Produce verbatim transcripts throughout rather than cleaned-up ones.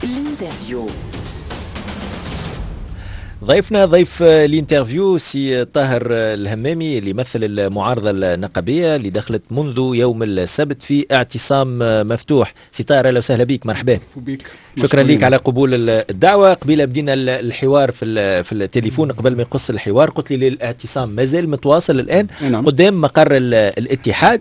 الانترفيو. ضيفنا ضيف الانترفيو سي طاهر الهمامي اللي يمثل المعارضة النقابية اللي دخلت منذ يوم السبت في اعتصام مفتوح. سي طاهر اهلا وسهلا بك، مرحبا بك. شكرا لك على قبول الدعوة. قبيله بدينا الحوار في في التليفون، قبل ما يقص الحوار قلت لي الاعتصام مازال متواصل الآن نعم. قدام مقر الاتحاد.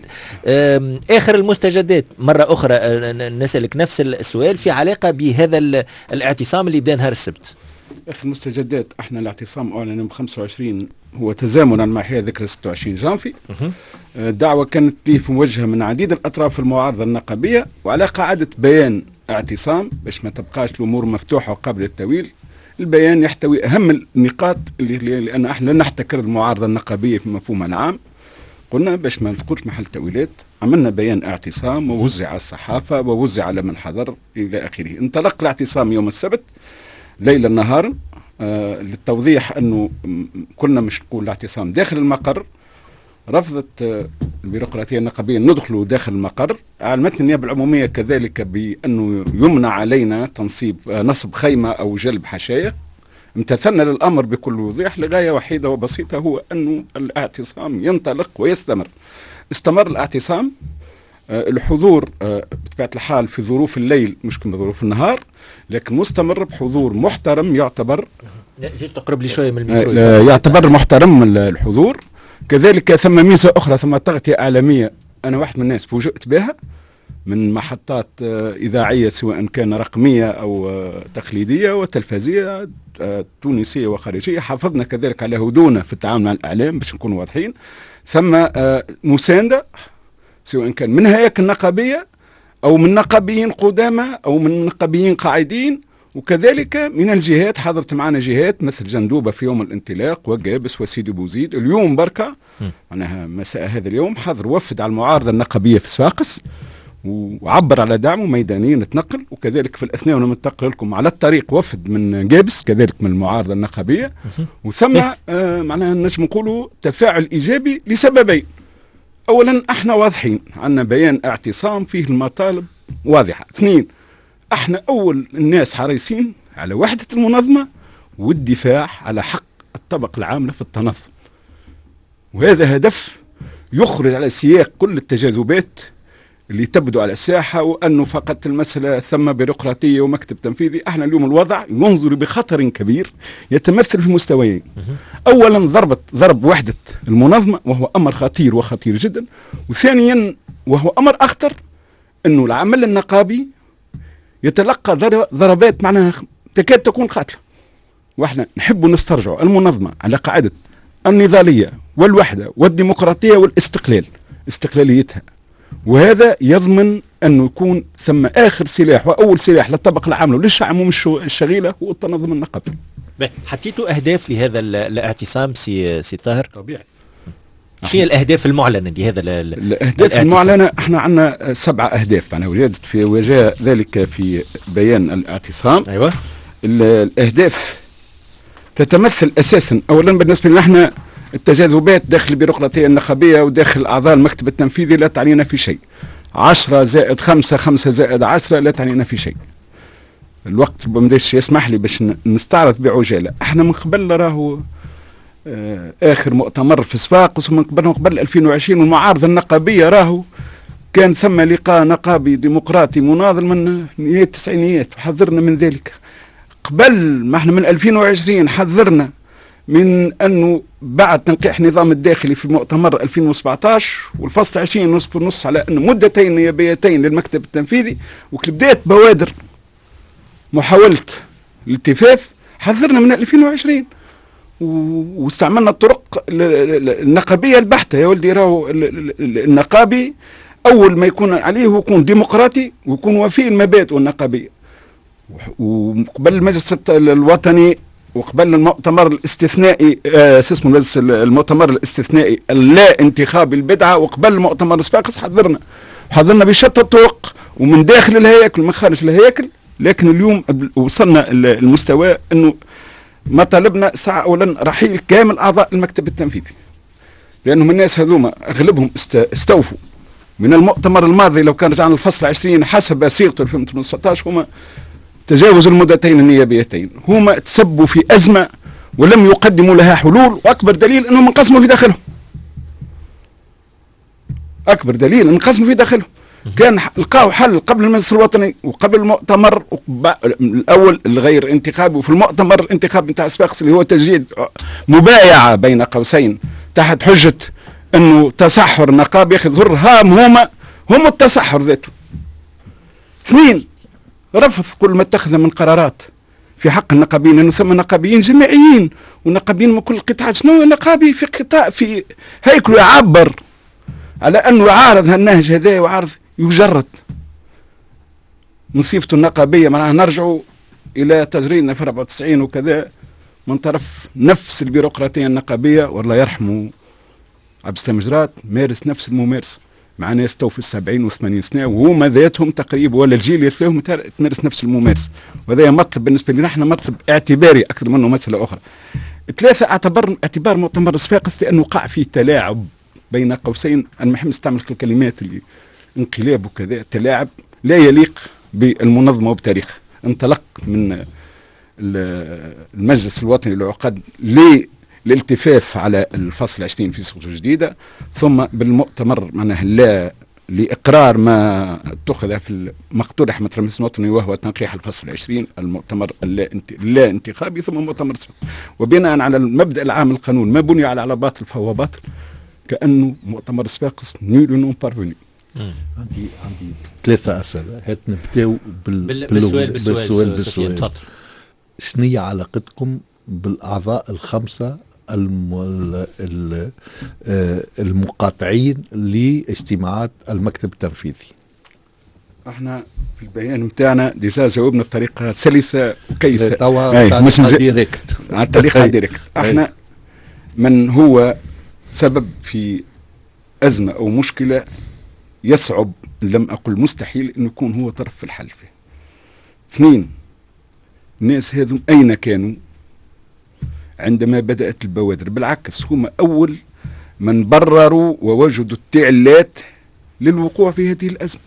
آخر المستجدات مرة أخرى نسألك نفس السؤال في علاقة بهذا الاعتصام اللي بدا نهار السبت. اخر المستجدات احنا الاعتصام اعلن يوم خمسة وعشرين هو تزامنا مع حياة ذكرى ستة وعشرين جانفي. الدعوة كانت به موجهة من عديد الاطراف المعارضة النقابية وعلى قاعدة بيان اعتصام باش ما تبقاش الامور مفتوحة وقابلة للتأويل. البيان يحتوي اهم النقاط اللي لان احنا لا نحتكر المعارضة النقابية في مفهومها العام. قلنا باش ما نلقوش محل تأويلات عملنا بيان اعتصام ووزع على الصحافة ووزع على من حضر الى اخره. انطلق الاعتصام يوم السبت ليلا نهارا آه للتوضيح انه كنا مش نقول الاعتصام داخل المقر. رفضت آه البيروقراطيه النقابيه ندخلوا داخل المقر. علمتنا النيابه العموميه كذلك بانه يمنع علينا تنصيب آه نصب خيمه او جلب حشايه. امتثلنا للامر بكل وضوح لغايه وحيده وبسيطه، هو انه الاعتصام ينطلق ويستمر. استمر الاعتصام. آه الحضور آه بطبيعه الحال في ظروف الليل مش كما ظروف النهار، لكن مستمر بحضور محترم يعتبر. جيت تقرب لي شويه من الميكرو. آه يعتبر محترم الحضور. كذلك ثم ميزه اخرى، ثم تغطيه اعلاميه انا واحد من الناس فوجئت بها من محطات آه اذاعيه سواء كان رقميه او آه تقليديه وتلفزيه آه تونسيه وخارجيه. حافظنا كذلك على هدوءنا في التعامل مع الاعلام باش نكونوا واضحين. ثم آه مسانده سواء كان من هياكل نقابيه أو من نقابيين قدامى أو من نقابيين قاعدين، وكذلك من الجهات. حضرت معنا جهات مثل جندوبة في يوم الانطلاق وقابس وسيدي بوزيد. اليوم بركة معناها مساء هذا اليوم حضر وفد على المعارضة النقابية في صفاقس وعبر على دعمه ميدانيا نتنقل. وكذلك في الأثناء وانا منتقل لكم على الطريق وفد من قابس كذلك من المعارضة النقابية. وثم آه معناها نجم نقولوا تفاعل إيجابي لسببين. اولا احنا واضحين، عندنا بيان اعتصام فيه المطالب واضحه. اثنين احنا اول الناس حريصين على وحده المنظمه والدفاع على حق الطبقه العامله في التنظم، وهذا هدف يخرج على سياق كل التجاذبات اللي تبدو على الساحه، وانه فقط المساله ثم بيروقراطيه ومكتب تنفيذي. احنا اليوم الوضع ينظر بخطر كبير يتمثل في مستويين. اولا ضربت ضرب وحده المنظمه وهو امر خطير وخطير جدا، وثانيا وهو امر اخطر انه العمل النقابي يتلقى ضربات معناها تكاد تكون قاتله. واحنا نحب نسترجع المنظمه على قاعده النضاليه والوحده والديمقراطيه والاستقلال، استقلاليتها، وهذا يضمن أنه يكون ثم آخر سلاح وأول سلاح للطبقة العاملة وللشعب مش الشغيلة هو التنظيم النقابي. حطيتوا أهداف لهذا الاعتصام سي سي طاهر؟ طبيعي. شنو الأهداف المعلنة لهذا الأهداف المعلنة؟ احنا عندنا سبعة أهداف أنا وجدت في وجاء ذلك في بيان الاعتصام. أيوة. الأهداف تتمثل أساسا أولا بالنسبة لنا احنا التجاذبات داخل البيروقراطية النقابية وداخل أعضاء المكتب التنفيذي لا تعنينا في شيء. عشرة زائد خمسة خمسة زائد عشرة لا تعنينا في شيء. الوقت بمداش يسمح لي باش نستعرض بعجالة. احنا من قبل راهو آه آخر مؤتمر في صفاقس ومن قبل قبل ألفين وعشرين والمعارضة النقابية راهو كان ثم لقاء نقابي ديمقراطي مناضل من نهاية التسعينيات وحذرنا من ذلك. قبل ما احنا من ألفين وعشرين حذرنا من أنه بعد تنقيح النظام الداخلي في مؤتمر ألفين وسبعطاش والفصل عشرين نص بالنص على أن مدتين نيابيتين للمكتب التنفيذي وكبدات بوادر محاولة الالتفاف حذرنا من ألفين وعشرين واستعملنا الطرق النقابية البحتة. يا ولدي راهو النقابي أول ما يكون عليه هو يكون ديمقراطي ويكون وفي المبادئ النقابية. وقبل المجلس الوطني وقبل المؤتمر الاستثنائي آه اسمه المؤتمر الاستثنائي اللا انتخابي البدعه وقبل مؤتمر صفاقس حذرنا حذرنا بشتى الطرق ومن داخل الهياكل ومن خارج الهياكل. لكن اليوم وصلنا المستوى انه مطالبنا ساعه اولا رحيل كامل اعضاء المكتب التنفيذي، لانهم الناس هذوما اغلبهم استوفوا من المؤتمر الماضي. لو كان رجعنا الفصل عشرين حسب صيغته ألفين وتسعطاش هما تجاوز المدتين النيابيتين هما تسبوا في أزمة ولم يقدموا لها حلول، وأكبر دليل أنهم انقسموا في داخلهم. أكبر دليل انقسموا في داخلهم. كان لقاو حل قبل المجلس الوطني وقبل المؤتمر الأول الغير انتخابي، وفي المؤتمر الانتخابي نتاع صفاقس اللي هو تجديد مبايعة بين قوسين تحت حجة أنه تصحر نقابي ياخذ هام هما هم التصحر ذاته. اثنين، رفض كل ما اتخذ من قرارات في حق النقابيين، لأنه ثم نقابيين جماعيين ونقابيين من كل القطاعات. شنو نقابي في قطاع في هيكله يعبر على أنه يعارض هالنهج هذا ويعارض يجرد من صفته النقابية. معناها نرجعوا إلى تجريدنا في أربعة وتسعين وكذا من طرف نفس البيروقراطية النقابية، والله يرحمه عبد السلام جرات مارس نفس الممارسة مع ناس تو في السبعين والثمانين سنة وهما ذاتهم تقريبا ولا الجيل يتلاهم تمارس نفس الممارسة. وهذا مطلب بالنسبة لنا احنا مطلب اعتباري أكثر منه مسألة أخرى. ثلاثة، اعتبر اعتبار مؤتمر صفاقس لأنه وقع فيه تلاعب بين قوسين. أنا ما نحب نستعمل الكلمات اللي انقلاب وكذا، تلاعب لا يليق بالمنظمة وبتاريخها. انطلق من المجلس الوطني للعقد للالتفاف على الفصل عشرين في صوت جديدة، ثم بالمؤتمر معناه لا لإقرار ما اتخذ في ما اقترح من المجلس الوطني وهو تنقيح الفصل عشرين المؤتمر اللا انتخابي، ثم مؤتمر صفاقس. وبناء على المبدأ العام القانون ما بني على على باطل فهو باطل، كأنه مؤتمر صفاقس نول نون بارفوني. عندي عندي ثلاثة أسئلة. هات نبداو بال... بال... بالسؤال بالسؤال بالسؤال, بالسؤال. تفضل. شنية علاقتكم بالأعضاء الخمسة الم... ال... المقاطعين لاجتماعات المكتب التنفيذي؟ احنا في البيان متاعنا ديجا جاوبنا بطريقة سلسة وكيسة. توا مش ديريكت على الطريقة ديريكت. احنا من هو سبب في أزمة أو مشكلة يصعب لم أقل مستحيل أن يكون هو طرف في الحل فيه. اثنين، الناس هذم أين كانوا عندما بدأت البوادر؟ بالعكس هم أول من برروا ووجدوا التعلات للوقوع في هذه الأزمة.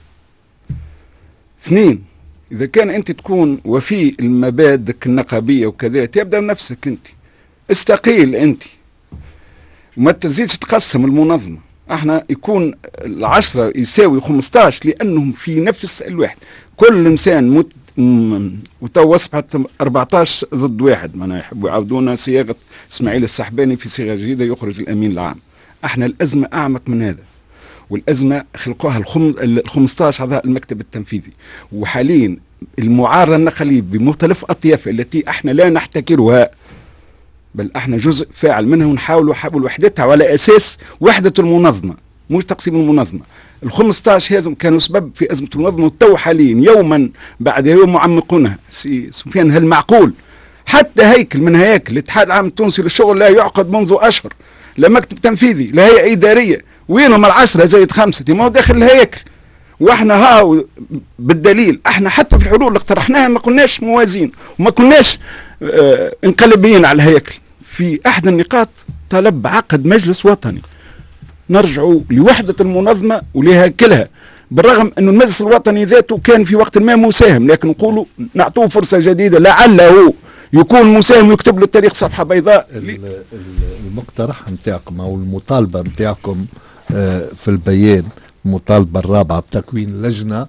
اثنين، إذا كان أنت تكون وفي المبادئ النقابية وكذا تبدأ نفسك أنت، استقيل أنت وما تزيدش تقسم المنظمة. احنا يكون العشرة يساوي خمسطاش لأنهم في نفس الواحد، كل إنسان مت وتو أصبحت أربعطاش ضد واحد. ما يحبوا يعاودونا صياغة إسماعيل السحباني في صيغة جديدة يخرج الأمين العام. احنا الأزمة أعمق من هذا، والأزمة خلقوها الخم... الخمسطاش أعضاء المكتب التنفيذي، وحاليا المعارضة النقلية بمختلف أطيافها التي احنا لا نحتكرها بل احنا جزء فاعل منها ونحاول حاول وحدتها على اساس وحده المنظمه مش تقسيم المنظمه. الخمسطاش هذم كانوا سبب في ازمه المنظمه، وتو حاليا يوما بعد يوم معمقونها. سي سفيان هل معقول حتى هيكل من هياكل الاتحاد العام التونسي للشغل لا يعقد منذ اشهر، لا مكتب تنفيذي لا هيئه اداريه، وينهم العشره زائد خمسه؟ ما هو داخل الهياكل. واحنا ها بالدليل احنا حتى في الحلول اللي اقترحناها ما كناش موازين وما كناش اه انقلابيين على الهياكل. في احد النقاط طلب عقد مجلس وطني نرجعوا لوحدة المنظمة ولهيكلها، بالرغم انه المجلس الوطني ذاته كان في وقت ما مساهم، لكن نقولوا نعطوه فرصة جديدة لعله يكون مساهم ويكتب له التاريخ صفحة بيضاء. المقترح نتاعكم او المطالبة نتاعكم في البيان، المطالبة الرابعة بتكوين لجنة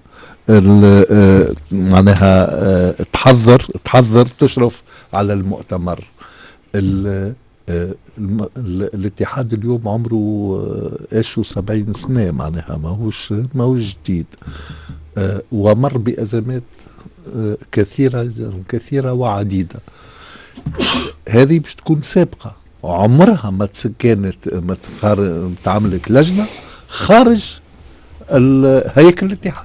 معناها تحضر تحضر تشرف على المؤتمر. ال ال الاتحاد اليوم عمره ايش سبعين سنة، معناها ماهوش ماهوش جديد، ومر بأزمات كثيرة كثيرة وعديدة. هذه باش تكون سابقة، عمرها ما كانت ما تعملت لجنة خارج هيكل الاتحاد.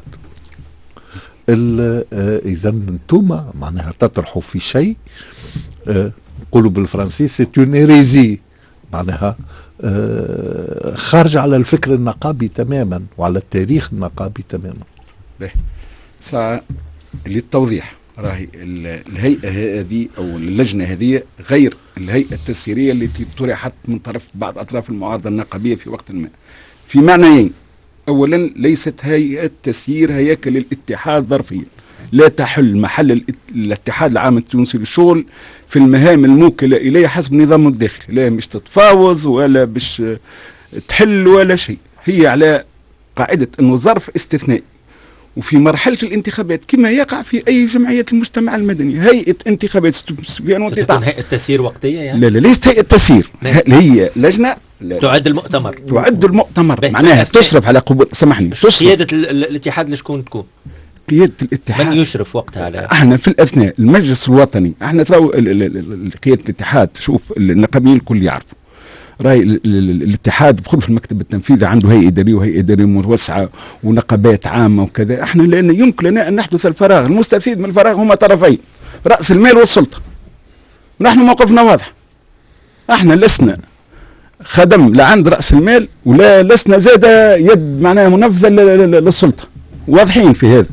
اذا انتم معناها تطرحوا في شيء نقولوا بالفرنسي سي اون ايريزي، معناها خارج على الفكر النقابي تماما وعلى التاريخ النقابي تماما. ساعة للتوضيح، راهي الهيئة هذه أو اللجنة هذه غير الهيئة التسييرية التي طرحت من طرف بعض أطراف المعارضة النقابية في وقت ما، في معنيين. أولا ليست هيئة تسيير هياكل الاتحاد ظرفيا، لا تحل محل الات- الاتحاد العام التونسي للشغل في المهام الموكلة إليه حسب نظامه الداخلي، لا مش تتفاوض ولا باش تحل ولا شيء، هي على قاعدة أنه ظرف استثنائي. وفي مرحلة الانتخابات كما يقع في أي جمعية المجتمع المدني، هيئة انتخابات سبيان ستكون هيئة تسيير وقتية يعني؟ لا لا ليست هيئة تسيير، نعم. هي لجنة لا تعد المؤتمر تعد المؤتمر، باهي. معناها أثناء- تشرف على قبول، سامحني، تشرف قيادة ال- ال- الاتحاد لشكون تكون؟ قيادة الاتحاد. من يشرف وقتها على؟ احنا في الاثناء المجلس الوطني، احنا تراو ال- ال- ال- قيادة الاتحاد، شوف النقابيين الكل يعرفوا راي ال- ال- الاتحاد بخل في المكتب التنفيذي عنده هيئة إدارية وهيئة إدارية متوسعة ونقابات عامة وكذا. احنا لأن يمكن لنا أن نحدث الفراغ، المستفيد من الفراغ هما طرفين، رأس المال والسلطة. ونحن موقفنا واضح، احنا لسنا خدم لا عند رأس المال ولا لسنا زاد يد معناها منفذة ل- ل- للسلطة، واضحين في هذا،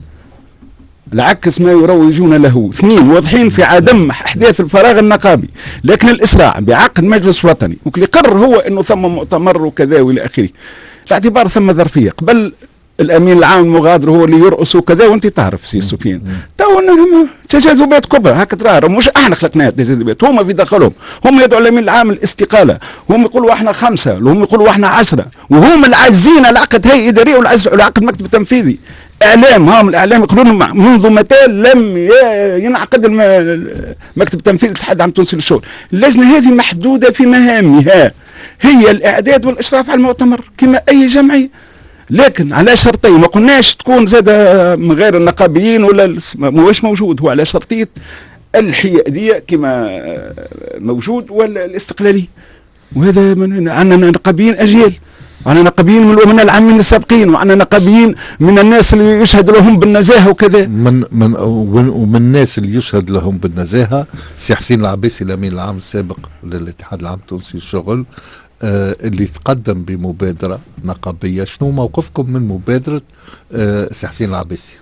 العكس ما يروجون له. اثنين، واضحين في عدم احداث الفراغ النقابي، لكن الاسراع بعقد مجلس وطني وكل قرر هو انه ثم مؤتمر وكذا والى اخره، الاعتبار ثم ظرفيه. قبل الامين العام المغادر هو اللي يرأس وكذا، وانت تعرف سي سفيان تو انهم تجاذبات كبرى هكا ترى، مش احنا خلقناها التجاذبات، هم في داخلهم، هم يدعوا الامين العام الاستقاله، هم يقولوا احنا خمسه، وهم يقولوا احنا عشره، وهم العاجزين على عقد هيئه اداريه ولا عقد مكتب تنفيذي. اعلام، هم الاعلام يقولون منذ متى لم ينعقد المكتب التنفيذي الاتحاد العام التونسي للشغل. اللجنه هذه محدوده في مهامها، هي الاعداد والاشراف على المؤتمر كما اي جمعيه، لكن على شرطين. ما قلناش تكون زاد من غير النقابيين ولا مش موجود، هو على شرطيه الحياديه كما موجود ولا الاستقلاليه. وهذا من عندنا نقابيين اجيال، وعندنا نقابيين من من العامين السابقين، وعندنا نقابيين من الناس اللي يشهد لهم بالنزاهه وكذا. من من ومن الناس اللي يشهد لهم بالنزاهه سي حسين العباسي الامين العام السابق للاتحاد العام التونسي للشغل، آه اللي تقدم بمبادره نقابيه. شنو موقفكم من مبادره آه سي حسين العباسي؟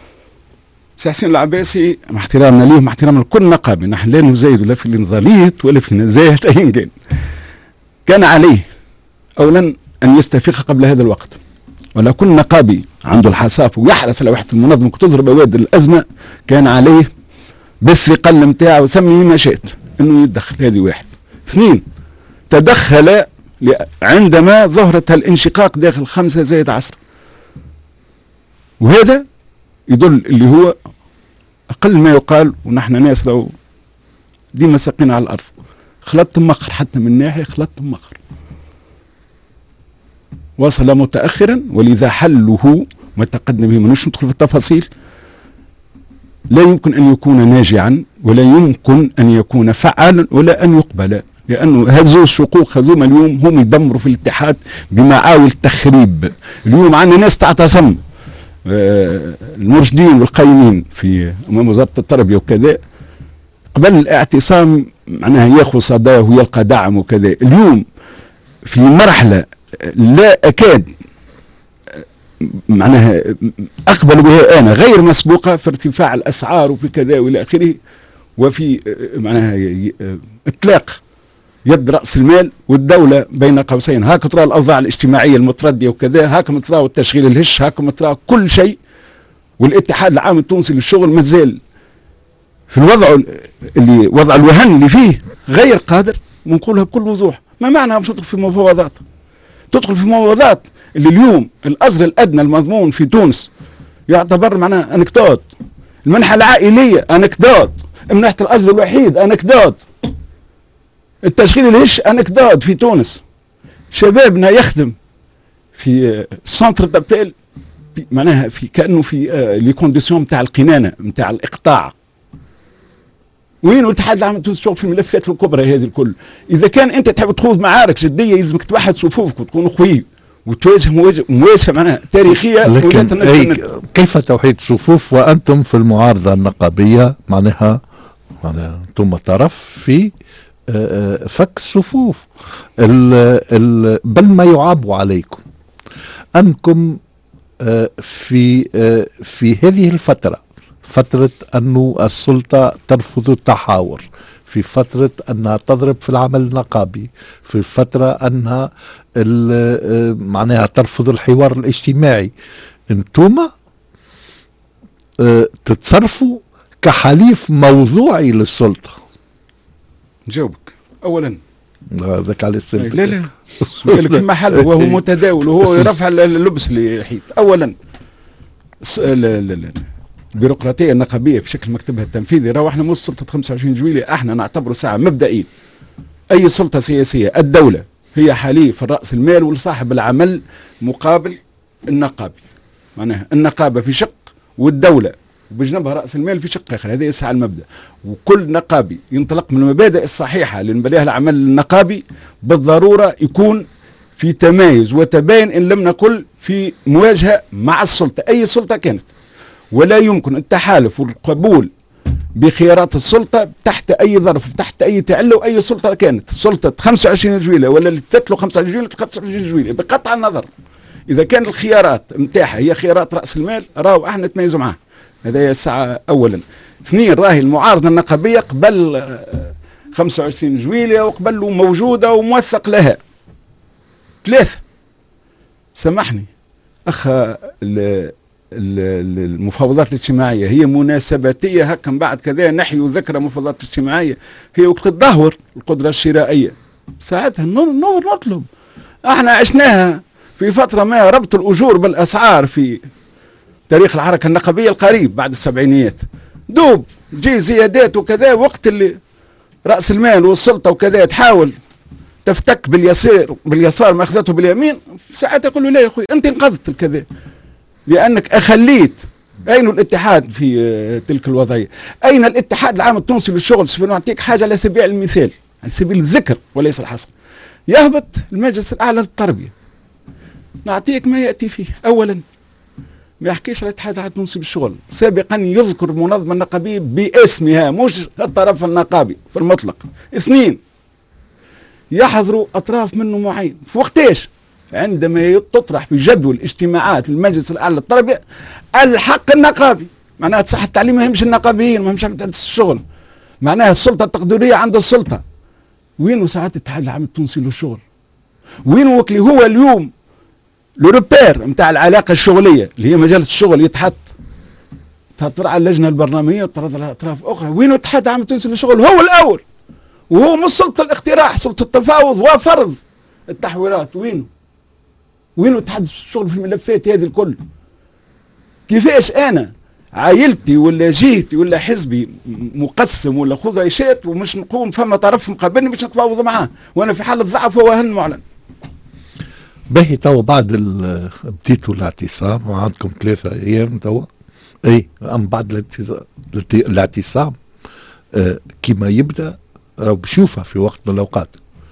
سي حسين العباسي مع احترامنا ليه مع احترامنا لكل نقابي، نحن لا نزايد ولا في النضالية ولا في نزاهه ايا كان. كان عليه اولا ان يستفيق قبل هذا الوقت، ولا كل نقابي عنده الحصافه ويحرص على وحده المنظمه وتظهر بوادر الازمه، كان عليه بس في قلم نتاعه وسمي ما شئت انه يتدخل. هذه واحد. اثنين، تدخل عندما ظهرت الانشقاق داخل خمسة زائد عشرة، وهذا يدل اللي هو أقل ما يقال، ونحن ناس لو ديما ساقين على الأرض، خلطت مخر، حتى من ناحية خلطت مخر، وصل متأخرا، ولذا حله متقدم به. منوش ندخل في التفاصيل، لا يمكن أن يكون ناجعا ولا يمكن أن يكون فعالا ولا أن يقبل، لأنه هذو الشقوق هذوما اليوم هم يدمروا في الاتحاد بمعاول التخريب. اليوم عندنا ناس تعتصم، آه المرشدين والقايمين في أمام وزارة التربية وكذا، قبل الاعتصام معناها ياخذ صداه ويلقى دعم وكذا. اليوم في مرحلة لا أكاد معناها أقبل بها أنا غير مسبوقة في ارتفاع الأسعار وفي كذا وإلى آخره، وفي معناها إطلاق يد رأس المال والدولة بين قوسين. هاك ترى الأوضاع الاجتماعية المتردية وكذا، هاك ترى التشغيل الهش، هاك ترى كل شيء. والاتحاد العام التونسي للشغل مازال في الوضع اللي وضع الوهن اللي فيه غير قادر، ونقولها بكل وضوح. ما معنى مش تدخل في مفاوضات؟ تدخل في مفاوضات اللي اليوم الأجر الأدنى المضمون في تونس يعتبر معناها أنكدوت، المنحة العائلية أنكدوت، منحة الأجر الوحيد أنكدوت، التشغيل الهش أنكدوت في تونس. شبابنا يخدم في سنتر دابيل معناها في كأنه في آه لي كونديسيون نتاع القنانة نتاع الإقطاع. وين الاتحاد العام التونسي للشغل في الملفات الكبرى هذه الكل؟ إذا كان أنت تحب تخوض معارك جدية يلزمك توحد صفوفك وتكون قوي وتواجه مواجهة معناها تاريخية. لكن أي كيف توحيد صفوف وأنتم في المعارضة النقابية معناها معناها أنتم طرف في فك الصفوف، بل ما يعاب عليكم أنكم في في هذه الفترة، فترة أنه السلطة ترفض التحاور، في فترة أنها تضرب في العمل النقابي، في فترة أنها معناها ترفض الحوار الاجتماعي. انتم آه تتصرفوا كحليف موضوعي للسلطة؟ نجاوبك. اولا هذاك على السلطة. لا لا سؤالك في محل وهو متداول وهو يرفع اللبس اللي حيت. اولا البيروقراطيه النقابيه في شكل مكتبها التنفيذي، راهو احنا مش سلطه خمسة وعشرين جويلية، احنا نعتبره ساعه مبدئيا اي سلطه سياسيه الدوله هي حليف الراس المال ولصاحب العمل مقابل النقابي. معناها النقابه في شق والدوله وبجنبها راس المال في شق اخر، هذا يسعى المبدا. وكل نقابي ينطلق من المبادئ الصحيحه اللي نبنيها العمل النقابي بالضروره يكون في تمايز وتباين ان لم نقل في مواجهه مع السلطه، اي سلطه كانت. ولا يمكن التحالف والقبول بخيارات السلطه تحت اي ظرف تحت اي تعله، واي سلطه كانت، سلطه خمسة وعشرين جويلة ولا اللي تتلو خمسة وعشرين جويلة خمسة وعشرين جويلة بقطع النظر. اذا كان الخيارات نتاعها هي خيارات راس المال راهو احنا نتميزوا معاه، هذا الساعه اولا. اثنين، راهي المعارضه النقابيه قبل خمسة وعشرين جويلية وقبل موجوده وموثق لها. ثلاثه، سامحني اخ، المفاوضات الاجتماعيه هي مناسباتيه هكا من بعد كذا نحيو ذكرى مفاوضات اجتماعيه، هي وقت تدهور القدره الشرائيه ساعتها نطلب. احنا عشناها في فتره ما، ربط الاجور بالاسعار في تاريخ الحركه النقابيه القريب بعد السبعينيات، دوب تجي زيادات وكذا، وقت اللي راس المال والسلطه وكذا تحاول تفتك باليسار باليسار ما اخذته باليمين، ساعتها يقول له لا يا اخوي انت انقذت الكذا لانك اخليت. اين الاتحاد في تلك الوضعيه؟ اين الاتحاد العام التونسي للشغل؟ سنعطيك حاجه على سبيل المثال، على سبيل الذكر وليس الحصر. يهبط المجلس الاعلى للتربيه، نعطيك ما ياتي فيه. اولا ما يحكيش على الاتحاد العام التونسي للشغل، سابقا يذكر المنظمه النقابيه باسمها مش الطرف النقابي في المطلق. اثنين، يحضروا اطراف منه معين في وقتاش؟ عندما تطرح في جدول اجتماعات المجلس الاعلى للتربيه الحق النقابي. معناها صح التعليم ما يهمش النقابيين، ما يهمش الشغل، معناها السلطه التقديريه عند السلطه. وين ساعات الاتحاد العام التونسي للشغل؟ وين وكلي هو اليوم لوروبير نتاع العلاقه الشغليه اللي هي مجال الشغل يتحط تطرح اللجنه البرلمانيه وتطرح على اطراف اخرى. وين الاتحاد العام التونسي للشغل؟ هو الاول، وهو مش سلطه الاقتراح، سلطه التفاوض وفرض التحويرات. وينه؟ وينه اتحاد الشغل في الملفات هذه الكل؟ كيفاش انا عائلتي ولا جهتي ولا حزبي مقسم ولا خذ عيشات ومش نقوم فما طرف مقابلني باش نتفاوض معاه وانا في حاله ضعف ووهن معلن؟ باهي توا بعد بديتوا الاعتصام وعندكم ثلاثة ايام توا، اي ام بعد الاعتصام آه كيما يبدا راهو بشوفها في وقت من الاوقات.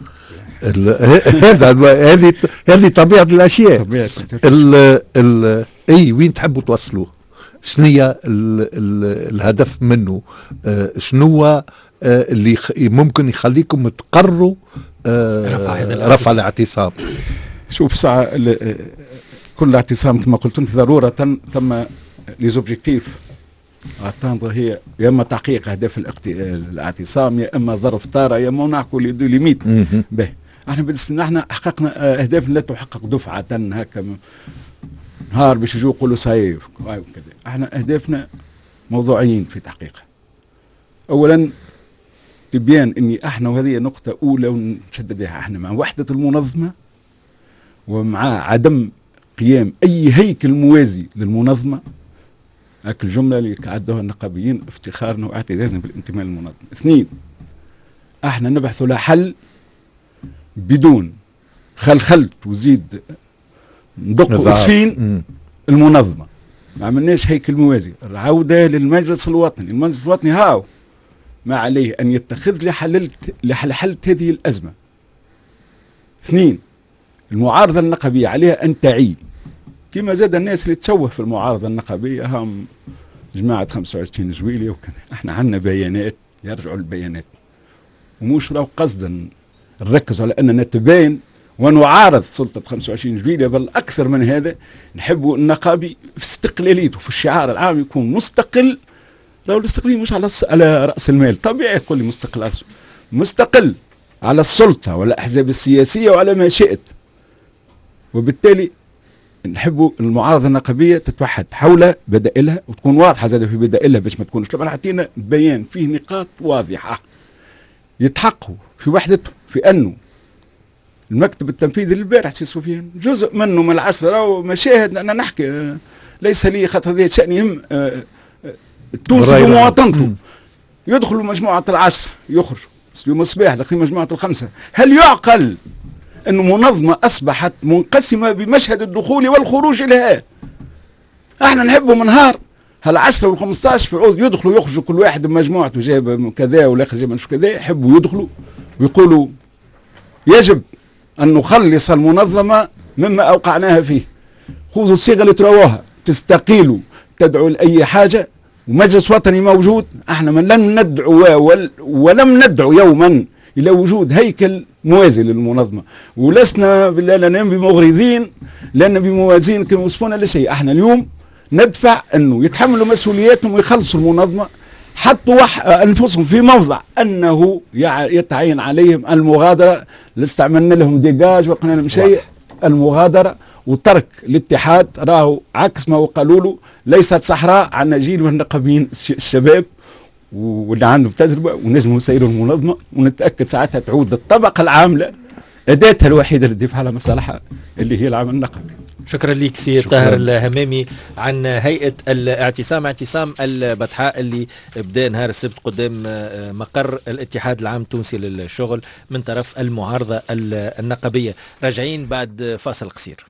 هذا هذه هذه طبيعه الاشياء. طبيعه ال ال اي وين تحبوا توصلوه؟ شنو هي الهدف منه؟ آه شنو آه اللي ممكن يخليكم تقرروا آه رفع, رفع الاعتصام؟ شوف ساعة كل اعتصام كما قلت انت ضرورة ثم ليزوبجيكتيف اتاندر، هي يا اما تحقيق اهداف الاعتصام يا اما ظرف طارئ يا اما نعكو دو ليميت. باهي احنا بالنسبه احنا حققنا اهداف لا تحقق دفعة هكا نهار باش يجوا يقولوا صايف وكذا. احنا اهدافنا موضوعيين في تحقيقها. اولا تبيان اني احنا وهذه نقطة اولى ونشددها، احنا مع وحدة المنظمة ومع عدم قيام اي هيكل موازي للمنظمة. هاك الجملة اللي عدوها النقابيين افتخارنا واعتزازنا بالانتماء للمنظمة. اثنين، احنا نبحث له حل بدون خلخلت وزيد ندق اسفين المنظمة. ما عملناش هيكل موازي. العودة للمجلس الوطني، المجلس الوطني هاو ما عليه ان يتخذ لحل لحل هذه الازمة. اثنين، المعارضة النقابية عليها أن تعي كما زاد الناس اللي تسوه في المعارضة النقابية هم جماعة خمسة وعشرين جويلية وكذا. احنا عندنا بيانات يرجعوا البيانات ومش راهو قصدا نركز على أننا نتباين ونعارض سلطة خمسة وعشرين جويلية، بل أكثر من هذا نحب النقابي في استقلاليته في الشعار العام يكون مستقل. لو الاستقلال مش على على رأس المال، طبيعي تقول لي مستقل مستقل على السلطة والأحزاب السياسية وعلى ما شئت. وبالتالي نحبوا المعارضه النقابيه تتوحد حول بدائلها وتكون واضحه زاد في بدائلها باش ما تكونش. طبعا عطينا بيان فيه نقاط واضحه يتحققوا في وحدتهم، في انه المكتب التنفيذي للبارح سي سفيان جزء منه من العشرة راهو مشاهد. أنا نحكي ليس لي خاطر هذا شأن يهم التونسي ومواطنته. يدخلوا مجموعة العشرة يخرجوا يوم الصباح داخلين مجموعة الخمسة. هل يعقل أن منظمة أصبحت منقسمة بمشهد الدخول والخروج إليها؟ احنا نحبوا نهار هالعشرة والخمسطاش في عوض يدخلوا يخرجوا كل واحد بمجموعته جايب كذا والآخر جايب مش كذا، يحبوا يدخلوا ويقولوا يجب أن نخلص المنظمة مما أوقعناها فيه. خذوا الصيغة اللي تروها تستقيلوا تدعوا لأي حاجة ومجلس وطني موجود. احنا من لم ندعو ولم ندعو يوما إلى وجود هيكل موازي للمنظمة، ولسنا لنا بمغرضين لأن بموازين كانوا يوصفونا لشيء. احنا اليوم ندفع أنه يتحملوا مسؤولياتهم ويخلصوا المنظمة، حطوا أنفسهم في موضع أنه يتعين عليهم المغادرة. استعملنا لهم ديجاج وقلنا لهم شيء المغادرة وترك الاتحاد. راهو عكس ما قالوا له ليست صحراء، عندنا جيل من النقابيين الشباب واللي عندهم تجربة ونجموا يسيروا المنظمة، ونتأكد ساعتها تعود للطبقة العاملة أداتها الوحيدة للدفاع على مصالحها اللي هي العمل النقابي. شكرا لك سي طاهر الهمامي عن هيئة الاعتصام، اعتصام البطحاء اللي بدأ نهار السبت قدام مقر الاتحاد العام التونسي للشغل من طرف المعارضة النقابية. راجعين بعد فاصل قصير.